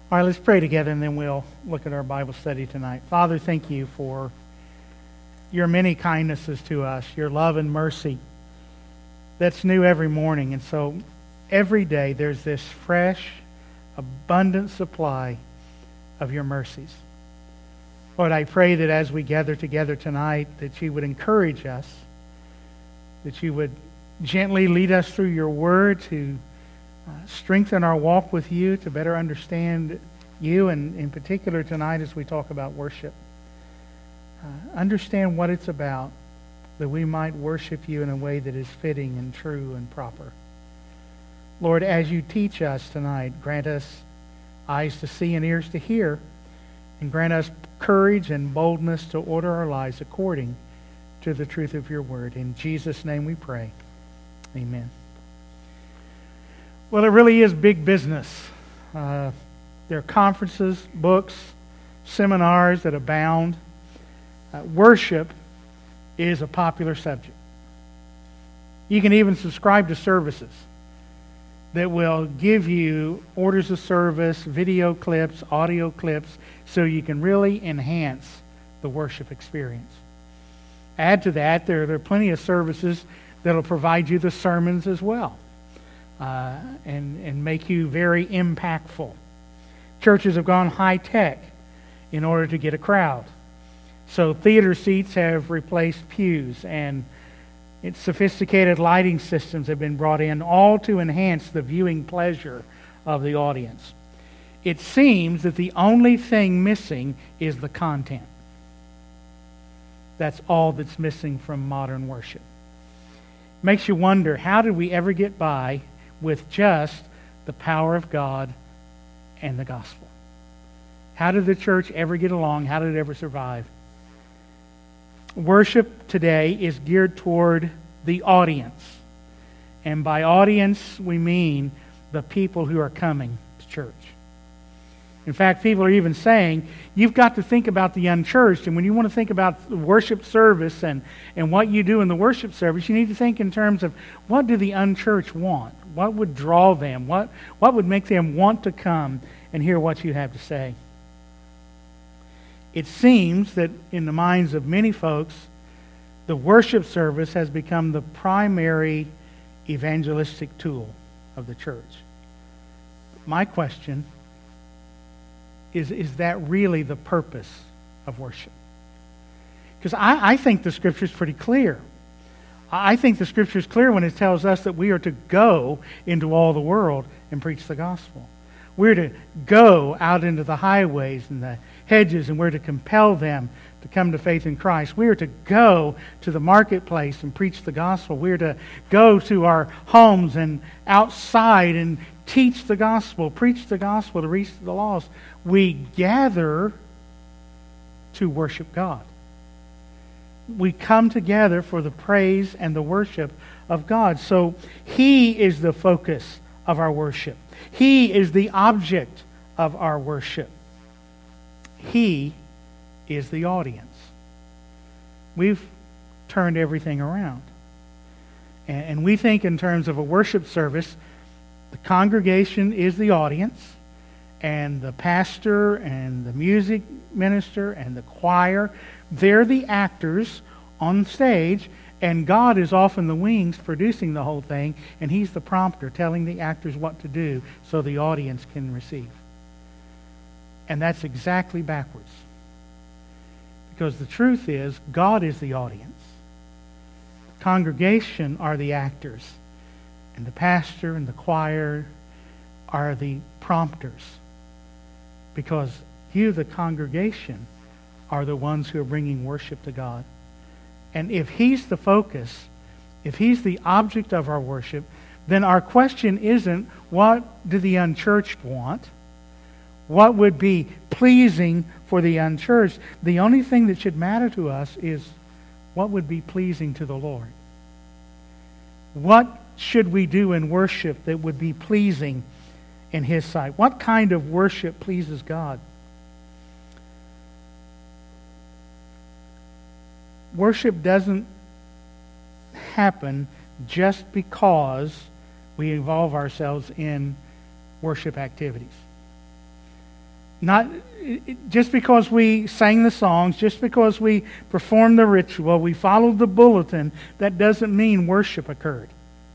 All right, let's pray together and then we'll look at our Bible study tonight. Father, thank you for your many kindnesses to us, your love and mercy that's new every morning. And so every day there's this fresh, abundant supply of your mercies. Lord, I pray that as we gather together tonight, that you would encourage us, that you would gently lead us through your word to strengthen our walk with you, to better understand you, and in particular tonight as we talk about worship. Understand what it's about, that we might worship you in a way that is fitting and true and proper. Lord, as you teach us tonight, grant us eyes to see and ears to hear, and grant us courage and boldness to order our lives according to the truth of your word. In Jesus' name we pray. Amen. Well, it really is big business. There are conferences, books, seminars that abound. Worship is a popular subject. You can even subscribe to services that will give you orders of service, video clips, audio clips, so you can really enhance the worship experience. Add to that, there are plenty of services that will provide you the sermons as well. And make you very impactful. Churches have gone high-tech in order to get a crowd. So theater seats have replaced pews, and sophisticated lighting systems have been brought in, all to enhance the viewing pleasure of the audience. It seems that the only thing missing is the content. That's all that's missing from modern worship. Makes you wonder, how did we ever get by with just the power of God and the gospel? How did the church ever get along? How did it ever survive? Worship today is geared toward the audience. And by audience, we mean the people who are coming to church. In fact, people are even saying, you've got to think about the unchurched. And when you want to think about the worship service and what you do in the worship service, you need to think in terms of, what do the unchurched want? What would draw them? What would make them want to come and hear what you have to say? It seems that in the minds of many folks, the worship service has become the primary evangelistic tool of the church. My question is that really the purpose of worship? Because I think the Scripture is pretty clear. I think the Scripture is clear when it tells us that we are to go into all the world and preach the gospel. We're to go out into the highways and the hedges, and we're to compel them to come to faith in Christ. We are to go to the marketplace and preach the gospel. We are to go to our homes and outside and teach the gospel, preach the gospel to reach the lost. We gather to worship God. We come together for the praise and the worship of God. So He is the focus of our worship. He is the object of our worship. He is the audience. We've turned everything around. And we think in terms of a worship service, the congregation is the audience, and the pastor and the music minister and the choir, they're the actors on stage, and God is off in the wings producing the whole thing, and He's the prompter telling the actors what to do so the audience can receive. And that's exactly backwards. Because the truth is, God is the audience. The congregation are the actors. And the pastor and the choir are the prompters. Because you, the congregation, are the ones who are bringing worship to God. And if He's the focus, if He's the object of our worship, then our question isn't, what do the unchurched want? What would be pleasing for the unchurched? The only thing that should matter to us is, what would be pleasing to the Lord? What should we do in worship that would be pleasing in His sight? What kind of worship pleases God? Worship doesn't happen just because we involve ourselves in worship activities. Not just because we sang the songs, just because we performed the ritual, we followed the bulletin, that doesn't mean worship occurred.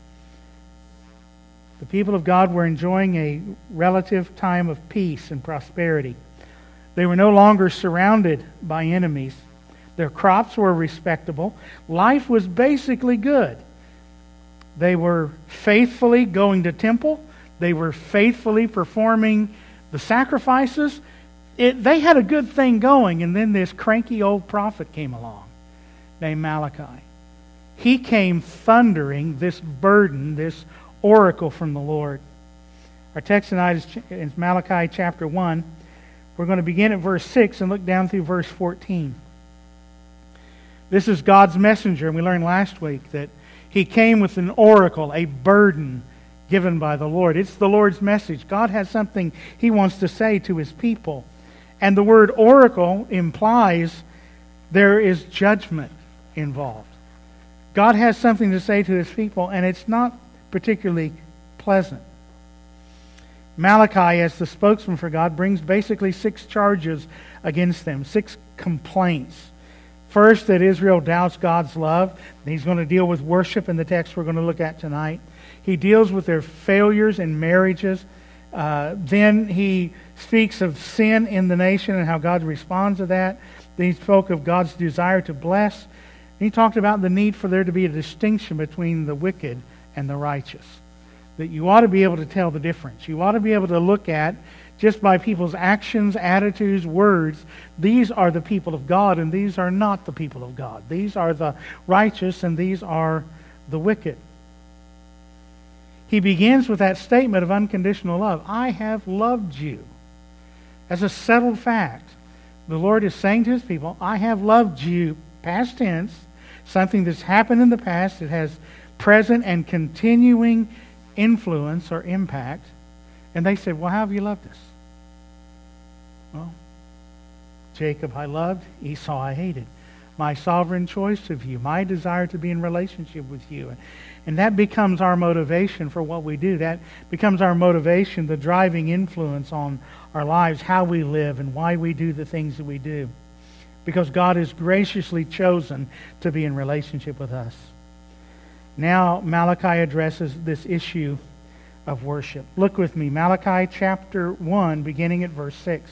The people of God were enjoying a relative time of peace and prosperity. They were no longer surrounded by enemies. Their crops were respectable. Life was basically good. They were faithfully going to temple. They were faithfully performing the sacrifices. They had a good thing going, and then this cranky old prophet came along named Malachi. He came thundering this burden, this oracle from the Lord. Our text tonight is Malachi chapter 1. We're going to begin at verse 6 and look down through verse 14. This is God's messenger, and we learned last week that he came with an oracle, a burden given by the Lord. It's the Lord's message. God has something He wants to say to His people. And the word oracle implies there is judgment involved. God has something to say to His people, and it's not particularly pleasant. Malachi, as the spokesman for God, brings basically 6 charges against them, 6 complaints. First, that Israel doubts God's love. He's going to deal with worship in the text we're going to look at tonight. He deals with their failures in marriages. Then he speaks of sin in the nation and how God responds to that. Then he spoke of God's desire to bless. And he talked about the need for there to be a distinction between the wicked and the righteous. That you ought to be able to tell the difference. You ought to be able to look at, just by people's actions, attitudes, words, these are the people of God and these are not the people of God. These are the righteous and these are the wicked. He begins with that statement of unconditional love. I have loved you. As a settled fact, the Lord is saying to His people, I have loved you, past tense, something that's happened in the past. It has present and continuing influence or impact. And they said, well, how have you loved us? Well, Jacob I loved, Esau I hated. My sovereign choice of you, my desire to be in relationship with you. And that becomes our motivation for what we do. That becomes our motivation, the driving influence on our lives, how we live and why we do the things that we do. Because God has graciously chosen to be in relationship with us. Now Malachi addresses this issue of worship. Look with me, Malachi chapter 1, beginning at verse 6.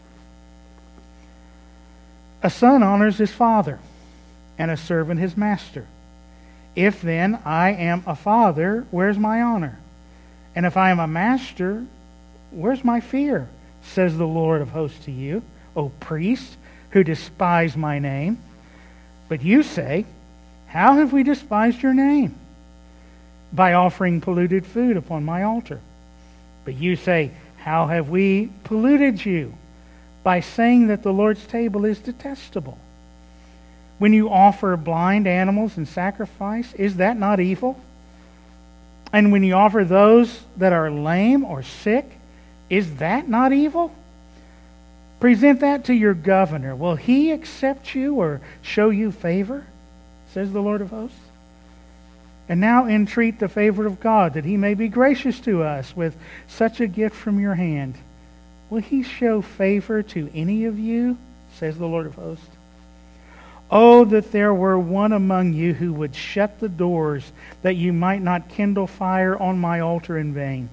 A son honors his father, and a servant his master. If then I am a father, where's my honor? And if I am a master, where's my fear? Says the Lord of hosts to you, O priests, who despise my name. But you say, how have we despised your name? By offering polluted food upon my altar. But you say, how have we polluted you? By saying that the Lord's table is detestable. When you offer blind animals in sacrifice, is that not evil? And when you offer those that are lame or sick, is that not evil? Present that to your governor. Will he accept you or show you favor? Says the Lord of hosts. And now entreat the favor of God, that He may be gracious to us with such a gift from your hand. Will He show favor to any of you? Says the Lord of hosts. Oh, that there were one among you who would shut the doors, that you might not kindle fire on my altar in vain.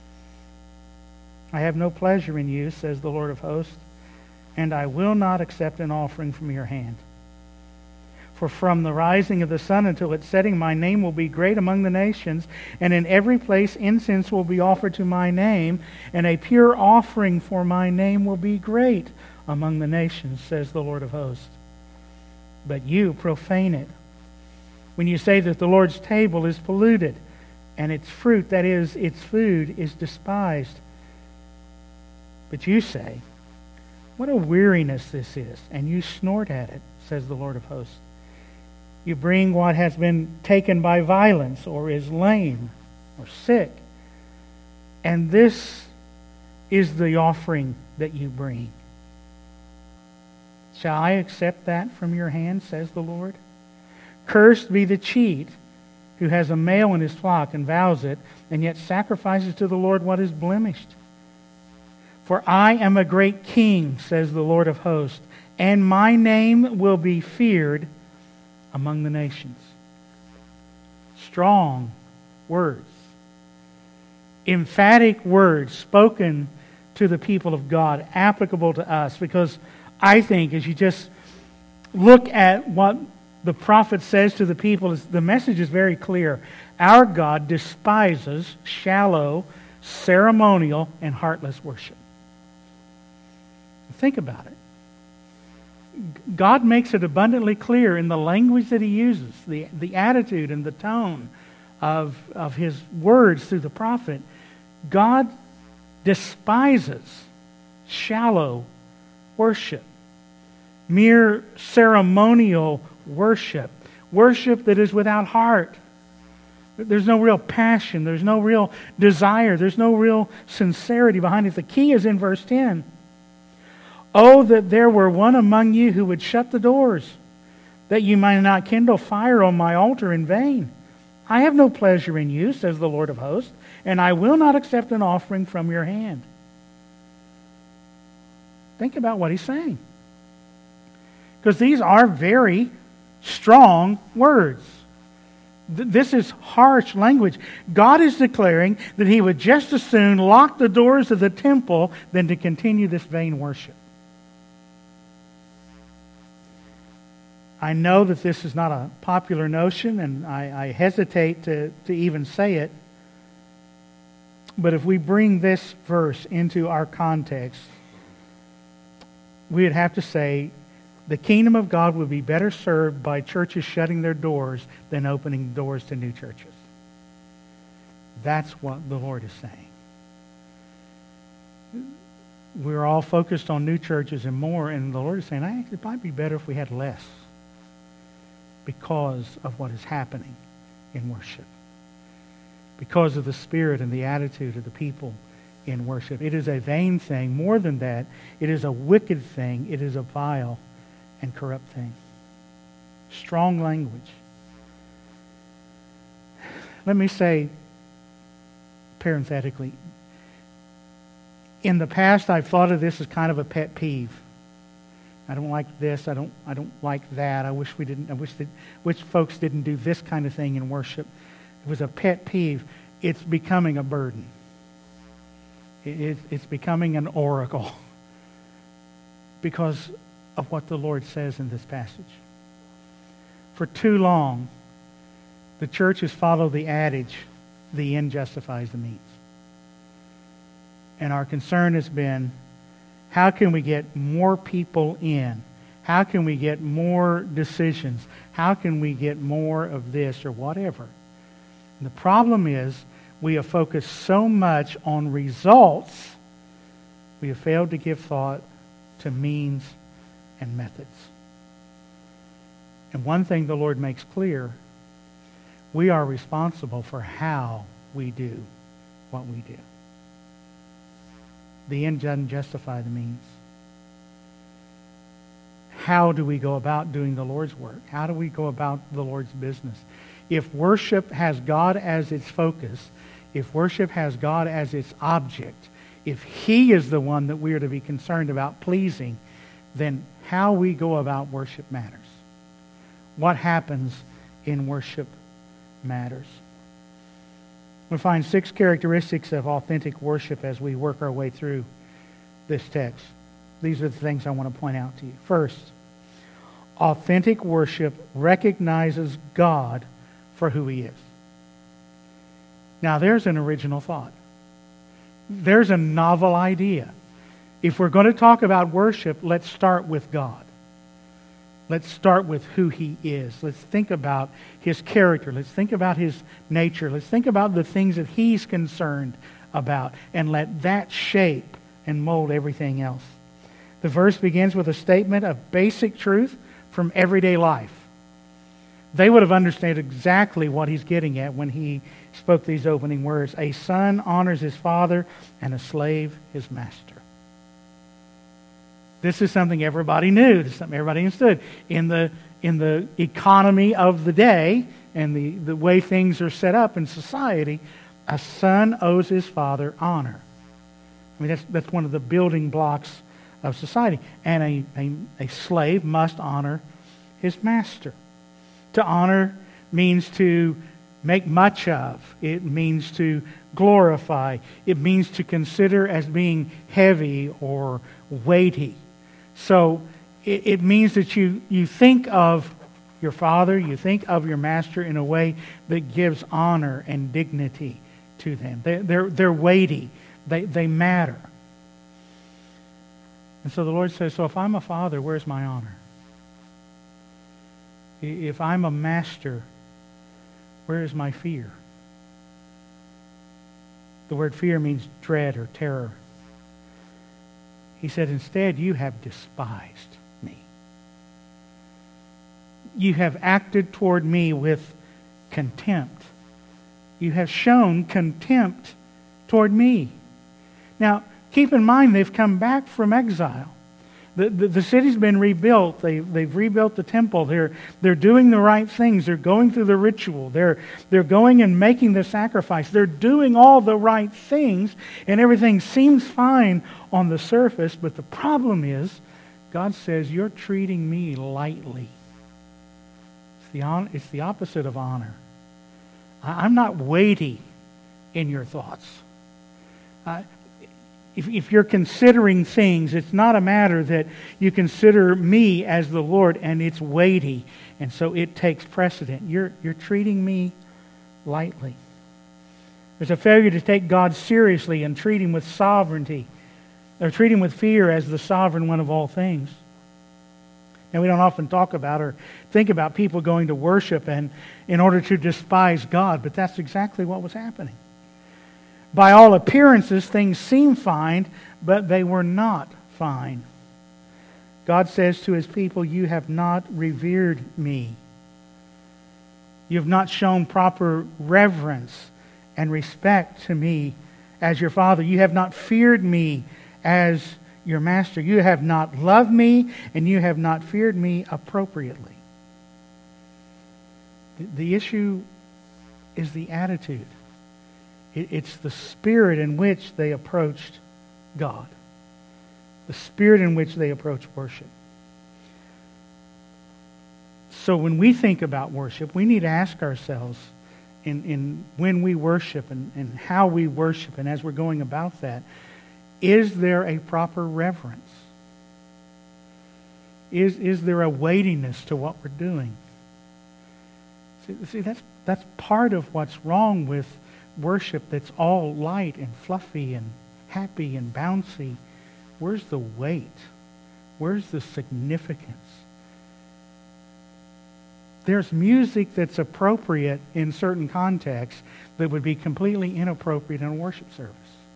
I have no pleasure in you, says the Lord of hosts, and I will not accept an offering from your hand. For from the rising of the sun until its setting, my name will be great among the nations, and in every place incense will be offered to my name, and a pure offering for my name will be great among the nations, says the Lord of hosts. But you profane it. When you say that the Lord's table is polluted, and its fruit, that is, its food, is despised. But you say, what a weariness this is, and you snort at it, says the Lord of hosts. You bring what has been taken by violence, or is lame, or sick. And this is the offering that you bring. Shall I accept that from your hand, says the Lord? Cursed be the cheat who has a male in his flock and vows it, and yet sacrifices to the Lord what is blemished. For I am a great king, says the Lord of hosts, and my name will be feared among the nations. Strong words. Emphatic words spoken to the people of God, applicable to us, because I think as you just look at what the prophet says to the people, the message is very clear. Our God despises shallow, ceremonial, and heartless worship. Think about it. God makes it abundantly clear in the language that He uses, the attitude and the tone of His words through the prophet. God despises shallow worship, mere ceremonial worship, worship that is without heart. There's no real passion, there's no real desire, there's no real sincerity behind it. The key is in verse 10. Oh, that there were one among you who would shut the doors, that you might not kindle fire on my altar in vain. I have no pleasure in you, says the Lord of hosts, and I will not accept an offering from your hand. Think about what he's saying. Because these are very strong words. This is harsh language. God is declaring that He would just as soon lock the doors of the temple than to continue this vain worship. I know that this is not a popular notion, and I hesitate to even say it. But if we bring this verse into our context, we would have to say the kingdom of God would be better served by churches shutting their doors than opening doors to new churches. That's what the Lord is saying. We're all focused on new churches and more, and the Lord is saying, it might be better if we had less, because of what is happening in worship. Because of the spirit and the attitude of the people in worship. It is a vain thing. More than that, it is a wicked thing. It is a vile and corrupt thing. Strong language. Let me say, parenthetically, in the past I've thought of this as kind of a pet peeve. I don't like this. I don't like that. I wish folks didn't do this kind of thing in worship. It was a pet peeve. It's becoming a burden. It's becoming an oracle because of what the Lord says in this passage. For too long, the church has followed the adage, the end justifies the means. And our concern has been, how can we get more people in? How can we get more decisions? How can we get more of this or whatever? And the problem is we have focused so much on results, we have failed to give thought to means and methods. And one thing the Lord makes clear, we are responsible for how we do what we do. The end doesn't justify the means. How do we go about doing the Lord's work? How do we go about the Lord's business? If worship has God as its focus, if worship has God as its object, if He is the one that we are to be concerned about pleasing, then how we go about worship matters. What happens in worship matters. We find 6 characteristics of authentic worship as we work our way through this text. These are the things I want to point out to you. First, authentic worship recognizes God for who He is. Now, there's an original thought. There's a novel idea. If we're going to talk about worship, let's start with God. Let's start with who He is. Let's think about His character. Let's think about His nature. Let's think about the things that He's concerned about, and let that shape and mold everything else. The verse begins with a statement of basic truth from everyday life. They would have understood exactly what He's getting at when He spoke these opening words. A son honors his father, and a slave his master. This is something everybody knew. This is something everybody understood. In the economy of the day and the way things are set up in society, a son owes his father honor. I mean, that's one of the building blocks of society. And a slave must honor his master. To honor means to make much of. It means to glorify. It means to consider as being heavy or weighty. So it means that you think of your father, you think of your master in a way that gives honor and dignity to them. They're weighty. They matter. And so the Lord says, so if I'm a father, where's my honor? If I'm a master, where is my fear? The word fear means dread or terror. He said, instead, you have despised me. You have acted toward me with contempt. You have shown contempt toward me. Now, keep in mind, they've come back from exile. The city's been rebuilt. They've rebuilt the temple. They're doing the right things. They're going through the ritual. They're going and making the sacrifice. They're doing all the right things, and everything seems fine on the surface. But the problem is, God says, you're treating me lightly. It's the opposite of honor. I'm not weighty in your thoughts. If you're considering things, it's not a matter that you consider me as the Lord and it's weighty, and so it takes precedent. You're treating me lightly. There's a failure to take God seriously and treat Him with sovereignty, or treat Him with fear as the sovereign one of all things. And we don't often talk about or think about people going to worship and in order to despise God, but that's exactly what was happening. By all appearances, things seem fine, but they were not fine. God says to His people, you have not revered me. You have not shown proper reverence and respect to me as your father. You have not feared me as your master. You have not loved me, and you have not feared me appropriately. The issue is the attitude. It's the spirit in which they approached God. The spirit in which they approached worship. So when we think about worship, we need to ask ourselves in when we worship and how we worship and as we're going about that, is there a proper reverence? Is there a weightiness to what we're doing? See, that's part of what's wrong with worship that's all light and fluffy and happy and bouncy. Where's the weight? Where's the significance? There's music that's appropriate in certain contexts that would be completely inappropriate in a worship service.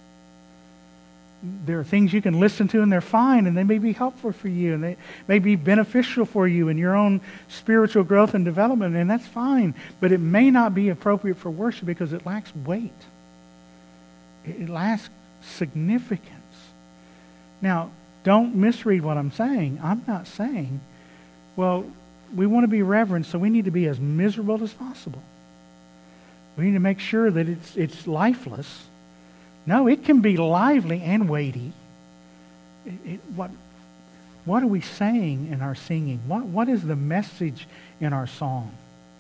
There are things you can listen to and they're fine and they may be helpful for you and they may be beneficial for you in your own spiritual growth and development, and that's fine. But it may not be appropriate for worship because it lacks weight. It lacks significance. Now, don't misread what I'm saying. I'm not saying, well, we want to be reverent, so we need to be as miserable as possible. We need to make sure that it's lifeless. No, it can be lively and weighty. What are we saying in our singing? What is the message in our song?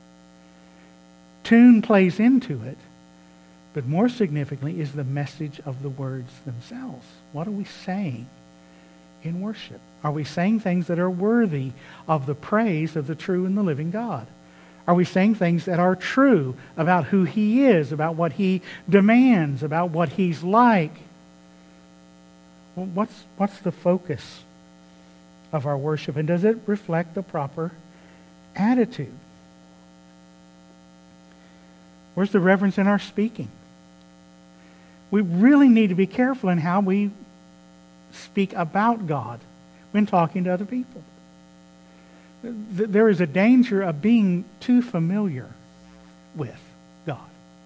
Tune plays into it, but more significantly is the message of the words themselves. What are we saying in worship? Are we saying things that are worthy of the praise of the true and the living God? Are we saying things that are true about who He is, about what He demands, about what He's like? Well, what's the focus of our worship? And does it reflect the proper attitude? Where's the reverence in our speaking? We really need to be careful in how we speak about God when talking to other people. There is a danger of being too familiar with God.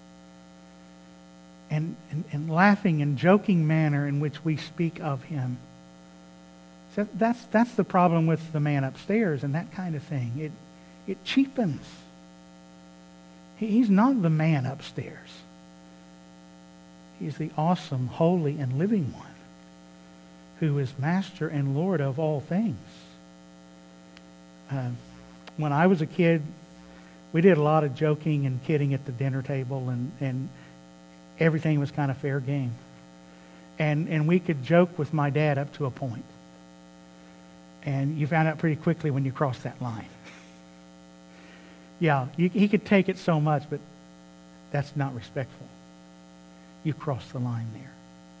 And laughing and joking manner in which we speak of Him. So that's the problem with the man upstairs and that kind of thing. It cheapens. He's not the man upstairs. He's the awesome, holy, and living one. who is master and Lord of all things. When I was a kid, we did a lot of joking and kidding at the dinner table, and everything was kind of fair game. And we could joke with my dad up to a point. And you found out pretty quickly when you crossed that line. Yeah, he could take it so much, but that's not respectful. You crossed the line there.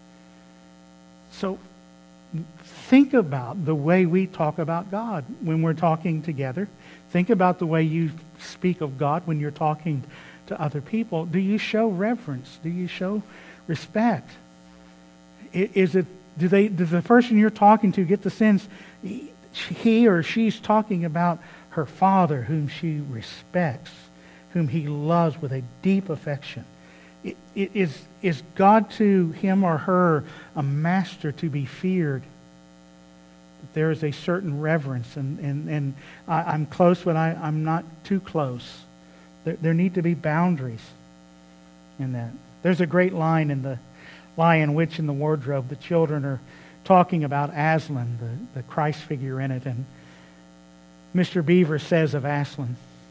So think about the way we talk about God when we're talking together. Think about the way you speak of God when you're talking to other people. Do you show reverence? Do you show respect? Does the person you're talking to get the sense he or she's talking about her Father, whom she respects, whom he loves with a deep affection? Is God to him or her a master to be feared? There is a certain reverence, and I'm close, but I'm not too close. There need to be boundaries in that. There's a great line in the Lion, Witch, and the Wardrobe. The children are talking about Aslan, the Christ figure in it, and Mr. Beaver says of Aslan,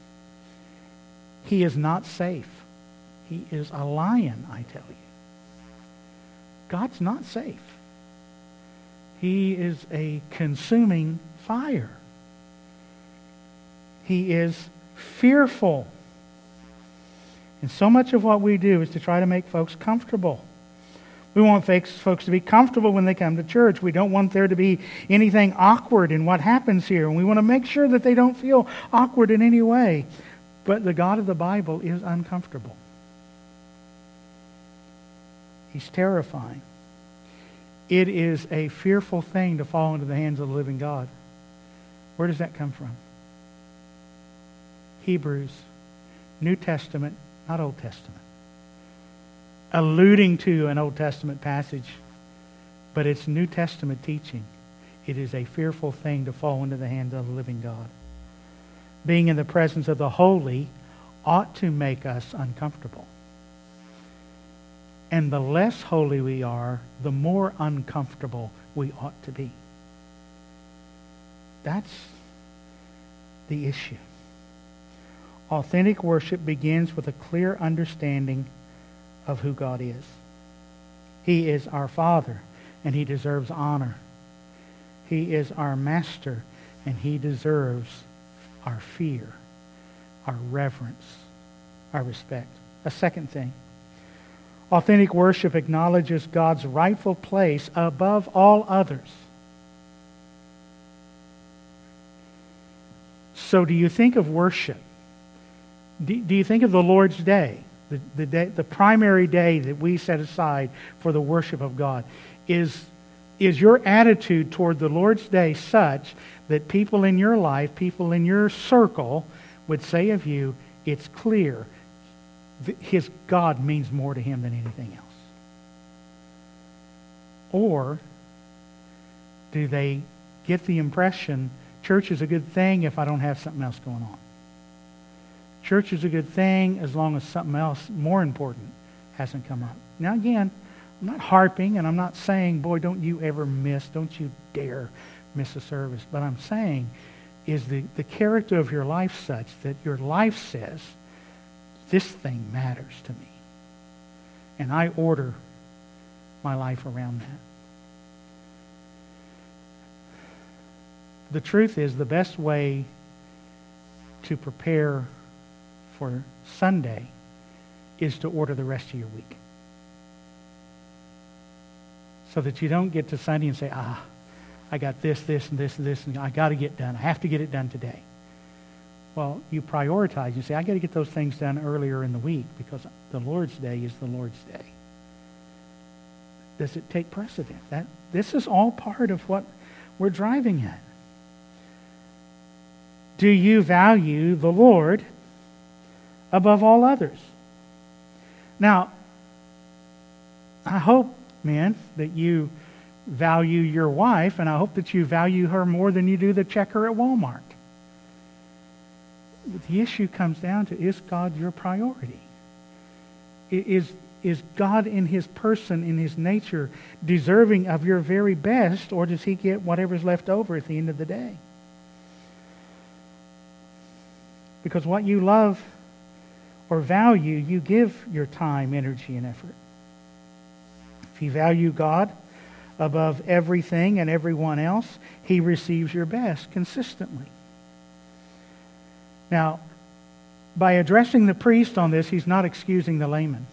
he is not safe. He is a lion, I tell you. God's not safe. He is a consuming fire. He is fearful. And so much of what we do is to try to make folks comfortable. We want folks to be comfortable when they come to church. We don't want there to be anything awkward in what happens here. And we want to make sure that they don't feel awkward in any way. But the God of the Bible is uncomfortable. He's terrifying. It is a fearful thing to fall into the hands of the living God. Where does that come from? Hebrews, New Testament, not Old Testament. Alluding to an Old Testament passage, but it's New Testament teaching. It is a fearful thing to fall into the hands of the living God. Being in the presence of the holy ought to make us uncomfortable. And the less holy we are, the more uncomfortable we ought to be. That's the issue. Authentic worship begins with a clear understanding of who God is. He is our Father, and He deserves honor. He is our Master, and He deserves our fear, our reverence, our respect. A second thing, authentic worship acknowledges God's rightful place above all others. So do you think of worship? Do you think of the Lord's Day, the primary day that we set aside for the worship of God? Is your attitude toward the Lord's Day such that people in your life, people in your circle would say of you, it's clear his God means more to him than anything else? Or do they get the impression church is a good thing if I don't have something else going on? Church is a good thing as long as something else more important hasn't come up. Now again, I'm not harping and I'm not saying, boy, don't you dare miss a service. But I'm saying, is the character of your life such that your life says, this thing matters to me. And I order my life around that. The truth is, the best way to prepare for Sunday is to order the rest of your week. So that you don't get to Sunday and say, I got this, and this, and this, and I got to get done. I have to get it done today. Well, you prioritize. You say, I got to get those things done earlier in the week because the Lord's Day is the Lord's Day. Does it take precedent? This is all part of what we're driving at. Do you value the Lord above all others? Now, I hope, men, that you value your wife, and I hope that you value her more than you do the checker at Walmart. But the issue comes down to, is God your priority? Is is God in His person, in His nature, deserving of your very best, or does He get whatever's left over at the end of the day? Because what you love or value, you give your time, energy, and effort. If you value God above everything and everyone else, He receives your best consistently. Now, by addressing the priest on this, He's not excusing the layman.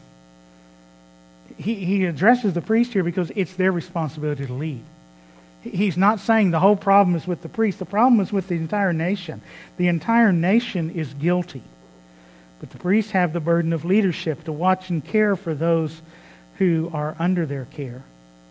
He addresses the priest here because it's their responsibility to lead. He's not saying the whole problem is with the priest. The problem is with the entire nation. The entire nation is guilty. But the priests have the burden of leadership to watch and care for those who are under their care.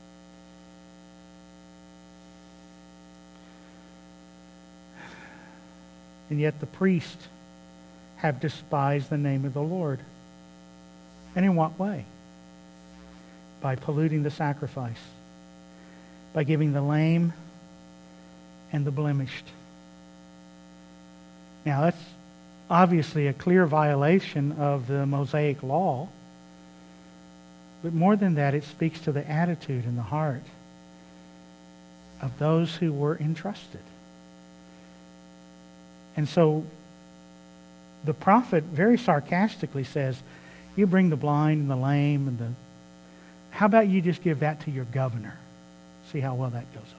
And yet the priests have despised the name of the Lord. And in what way? By polluting the sacrifice. By giving the lame and the blemished. Now that's obviously a clear violation of the Mosaic law. But more than that, it speaks to the attitude and the heart of those who were entrusted. And so the prophet very sarcastically says, you bring the blind and the lame and the... How about you just give that to your governor? See how well that goes over.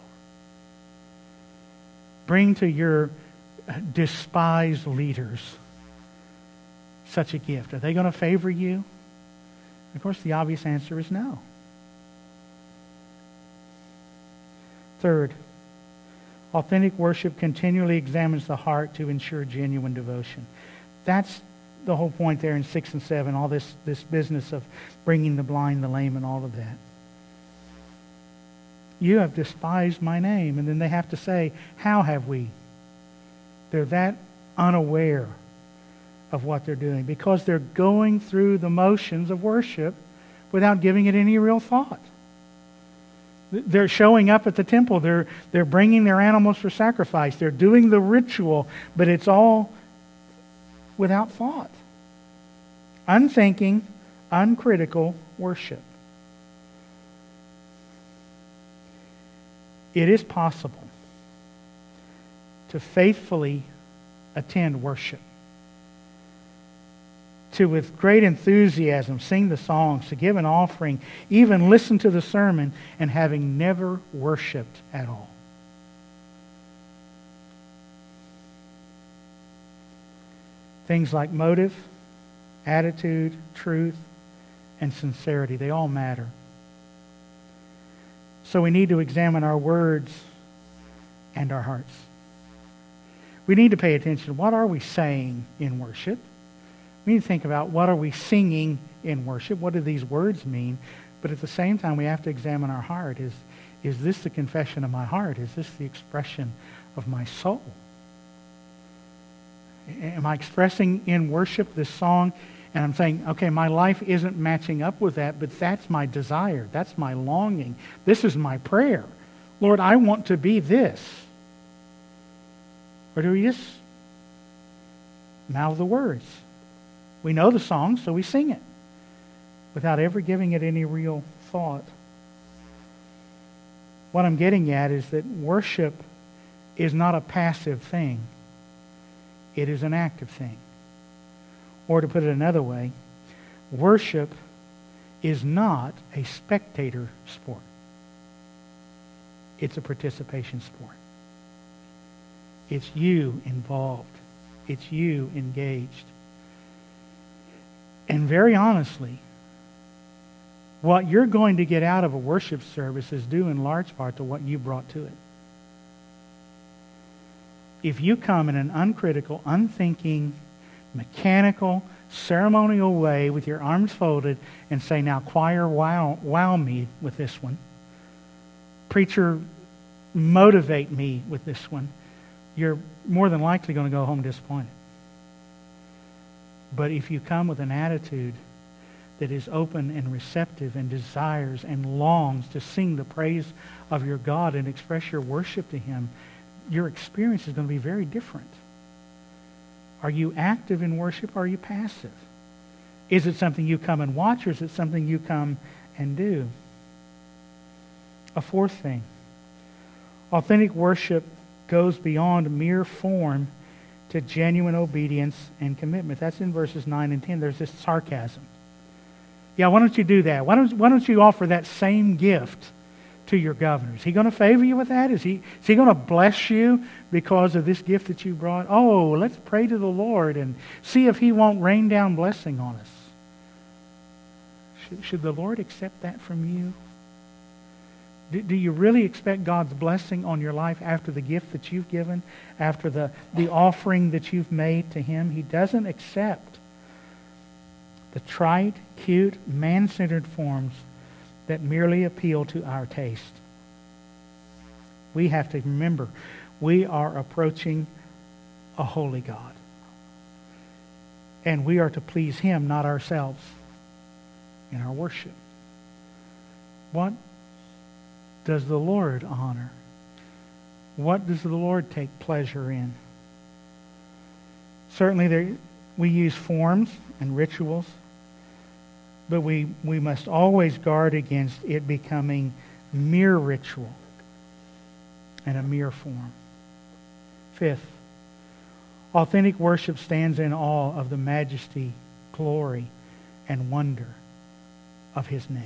Bring to your despised leaders such a gift. Are they going to favor you? Of course, the obvious answer is no. Third, authentic worship continually examines the heart to ensure genuine devotion. That's the whole point there in 6 and 7, all this business of bringing the blind, the lame, and all of that. You have despised my name. And then they have to say, how have we? They're that unaware of what they're doing because they're going through the motions of worship without giving it any real thought. They're showing up at the temple. They're bringing their animals for sacrifice. They're doing the ritual, but it's all without thought. Unthinking, uncritical worship. It is possible to faithfully attend worship, to with great enthusiasm sing the songs, to give an offering, even listen to the sermon, and having never worshiped at all. Things like motive, attitude, truth, and sincerity, they all matter. So we need to examine our words and our hearts. We need to pay attention. What are we saying in worship? We need to think about what are we singing in worship? What do these words mean? But at the same time, we have to examine our heart. Is this the confession of my heart? Is this the expression of my soul? Am I expressing in worship this song and I'm saying, okay, my life isn't matching up with that, but that's my desire. That's my longing. This is my prayer. Lord, I want to be this. Or do we just mouth the words? We know the song, so we sing it without ever giving it any real thought. What I'm getting at is that worship is not a passive thing. It is an active thing. Or to put it another way, worship is not a spectator sport. It's a participation sport. It's you involved. It's you engaged. And very honestly, what you're going to get out of a worship service is due in large part to what you brought to it. If you come in an uncritical, unthinking, mechanical, ceremonial way with your arms folded and say, now choir, wow me with this one. Preacher, motivate me with this one. You're more than likely going to go home disappointed. But if you come with an attitude that is open and receptive and desires and longs to sing the praise of your God and express your worship to Him, your experience is going to be very different. Are you active in worship or are you passive? Is it something you come and watch, or is it something you come and do? A fourth thing. Authentic worship goes beyond mere form to genuine obedience and commitment. That's in verses 9 and 10. There's this sarcasm. Yeah, why don't you do that? Why don't you offer that same gift to your governor? Is he going to favor you with that? Is he going to bless you because of this gift that you brought? Oh, let's pray to the Lord and see if he won't rain down blessing on us. Should the Lord accept that from you? Do you really expect God's blessing on your life after the gift that you've given, after the offering that you've made to him? He doesn't accept the trite, cute, man-centered forms that merely appeal to our taste. We have to remember, we are approaching a holy God. And we are to please him, not ourselves, in our worship. What does the Lord honor? What does the Lord take pleasure in? Certainly we use forms and rituals, but we must always guard against it becoming mere ritual and a mere form. Fifth, authentic worship stands in awe of the majesty, glory, and wonder of his name.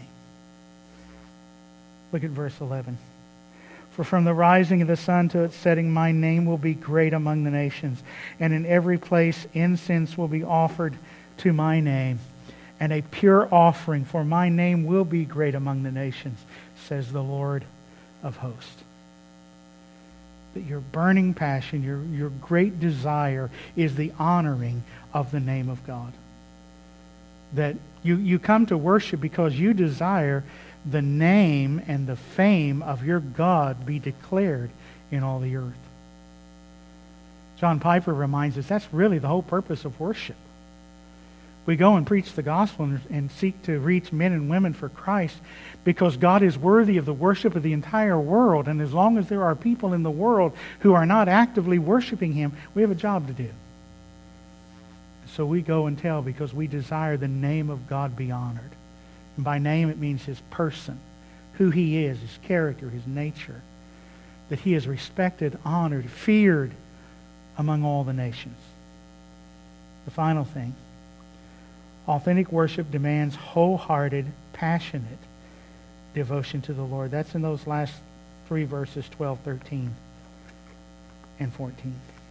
Look at verse 11. For from the rising of the sun to its setting, my name will be great among the nations, and in every place incense will be offered to my name, and a pure offering, for my name will be great among the nations, says the Lord of hosts. That your burning passion, your great desire is the honoring of the name of God. That you come to worship because you desire the name and the fame of your God be declared in all the earth. John Piper reminds us that's really the whole purpose of worship. We go and preach the gospel and seek to reach men and women for Christ because God is worthy of the worship of the entire world. And as long as there are people in the world who are not actively worshiping him, we have a job to do. So we go and tell because we desire the name of God be honored. And by name it means his person, who he is, his character, his nature. That he is respected, honored, feared among all the nations. The final thing. Authentic worship demands wholehearted, passionate devotion to the Lord. That's in those last three verses, 12, 13, and 14.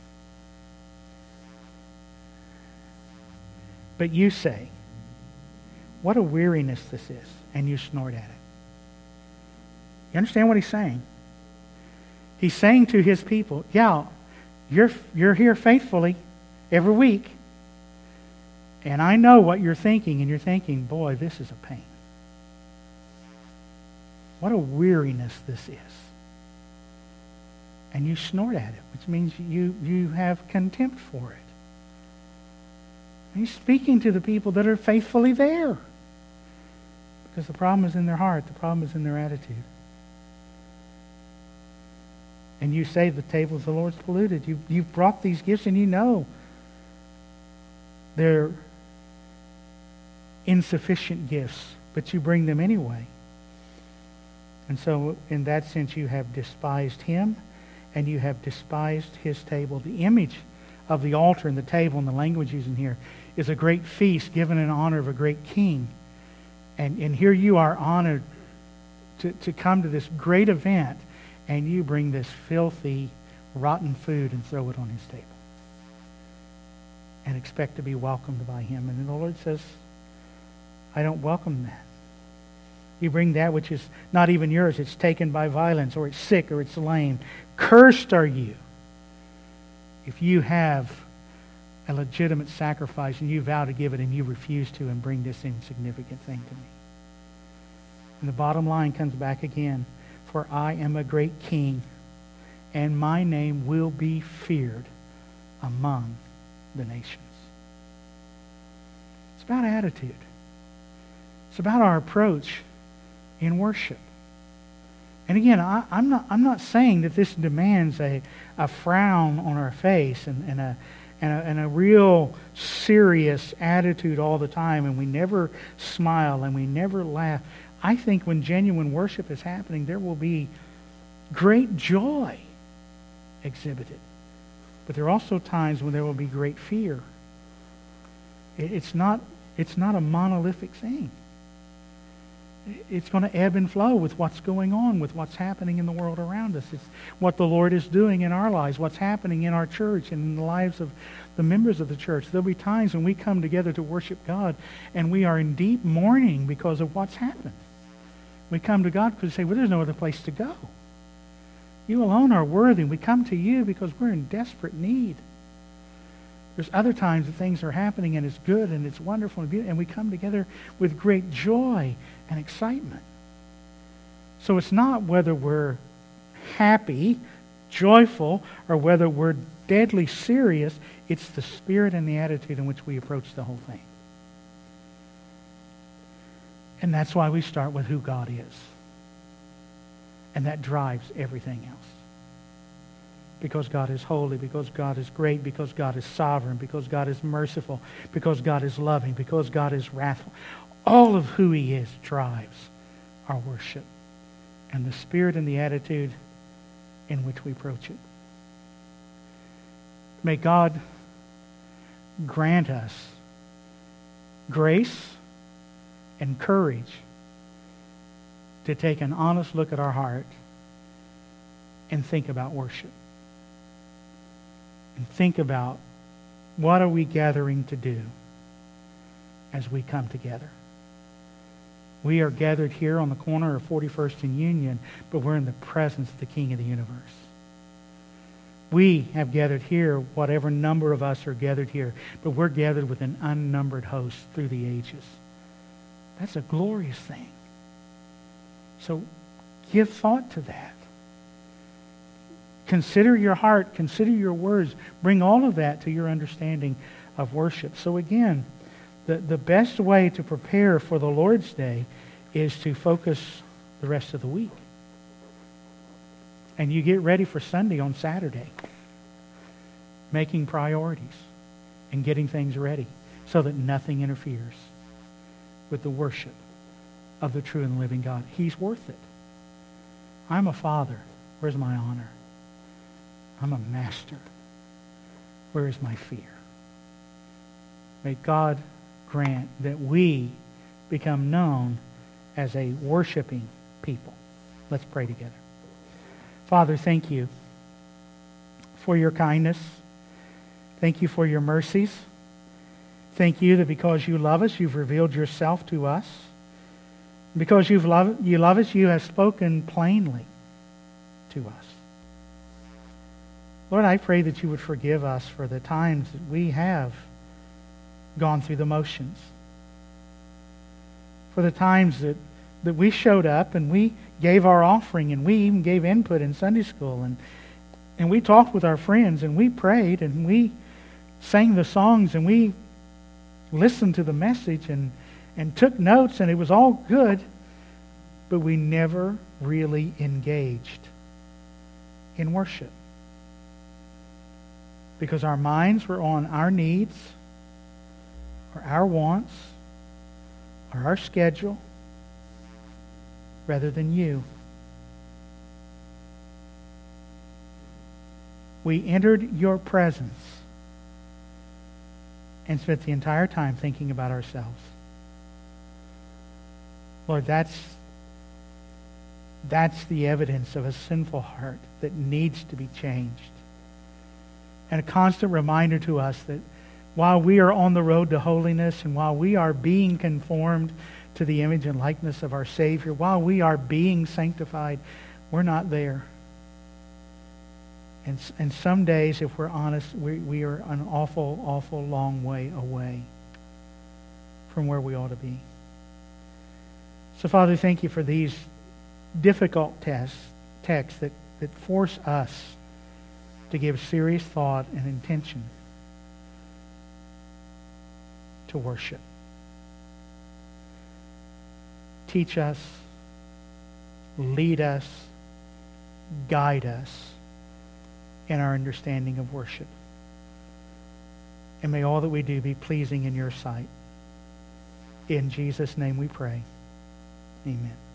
But you say, what a weariness this is, and you snort at it. You understand what he's saying? He's saying to his people, yeah, you're here faithfully every week, and I know what you're thinking, and you're thinking, boy, this is a pain. What a weariness this is. And you snort at it, which means you have contempt for it. And he's speaking to the people that are faithfully there. Because the problem is in their heart. The problem is in their attitude. And you say the table of the Lord's polluted. You've brought these gifts and you know they're insufficient gifts, but you bring them anyway. And so in that sense you have despised him and you have despised his table. The image of the altar and the table and the language used in here is a great feast given in honor of a great king. And here you are honored to come to this great event, and you bring this filthy, rotten food and throw it on his table. And expect to be welcomed by him. And the Lord says, I don't welcome that. You bring that which is not even yours. It's taken by violence, or it's sick, or it's lame. Cursed are you if you have a legitimate sacrifice and you vow to give it and you refuse to and bring this insignificant thing to me. And the bottom line comes back again. For I am a great king, and my name will be feared among the nations. It's about attitude. It's about our approach in worship. And again, I'm not saying that this demands a frown on our face and and a real serious attitude all the time, and we never smile and we never laugh, I think when genuine worship is happening, there will be great joy exhibited. But there are also times when there will be great fear. It's not a monolithic thing. It's going to ebb and flow with what's going on, with what's happening in the world around us. It's what the Lord is doing in our lives, what's happening in our church and in the lives of the members of the church. There'll be times when we come together to worship God and we are in deep mourning because of what's happened. We come to God because we say, well, there's no other place to go. You alone are worthy. We come to you because we're in desperate need. There's other times that things are happening and it's good and it's wonderful and beautiful, and we come together with great joy and excitement. So it's not whether we're happy, joyful, or whether we're deadly serious. It's the spirit and the attitude in which we approach the whole thing. And that's why we start with who God is. And that drives everything else. Because God is holy, because God is great, because God is sovereign, because God is merciful, because God is loving, because God is wrathful. All of who He is drives our worship and the spirit and the attitude in which we approach it. May God grant us grace and courage to take an honest look at our heart and think about worship. And think about, what are we gathering to do as we come together? We are gathered here on the corner of 41st and Union, but we're in the presence of the King of the universe. We have gathered here, whatever number of us are gathered here, but we're gathered with an unnumbered host through the ages. That's a glorious thing. So give thought to that. Consider your heart, consider your words. Bring all of that to your understanding of worship. So again, the best way to prepare for the Lord's Day is to focus the rest of the week. And you get ready for Sunday on Saturday, making priorities and getting things ready so that nothing interferes with the worship of the true and living God. He's worth it. I'm a father. Where's my honor? I'm a master. Where is my fear? May God grant that we become known as a worshiping people. Let's pray together. Father, thank you for your kindness. Thank you for your mercies. Thank you that because you love us, you've revealed yourself to us. Because you love us, you have spoken plainly to us. Lord, I pray that you would forgive us for the times that we have gone through the motions. For the times that we showed up and we gave our offering and we even gave input in Sunday school and we talked with our friends and we prayed and we sang the songs and we listened to the message and took notes, and it was all good, but we never really engaged in worship. Because our minds were on our needs, or our wants, or our schedule, rather than you. We entered your presence and spent the entire time thinking about ourselves. Lord, that's the evidence of a sinful heart that needs to be changed. And a constant reminder to us that while we are on the road to holiness and while we are being conformed to the image and likeness of our Savior, while we are being sanctified, we're not there. And some days, if we're honest, we are an awful, awful long way away from where we ought to be. So, Father, thank you for these difficult texts that force us to give serious thought and intention to worship. Teach us, lead us, guide us in our understanding of worship. And may all that we do be pleasing in your sight. In Jesus' name we pray. Amen.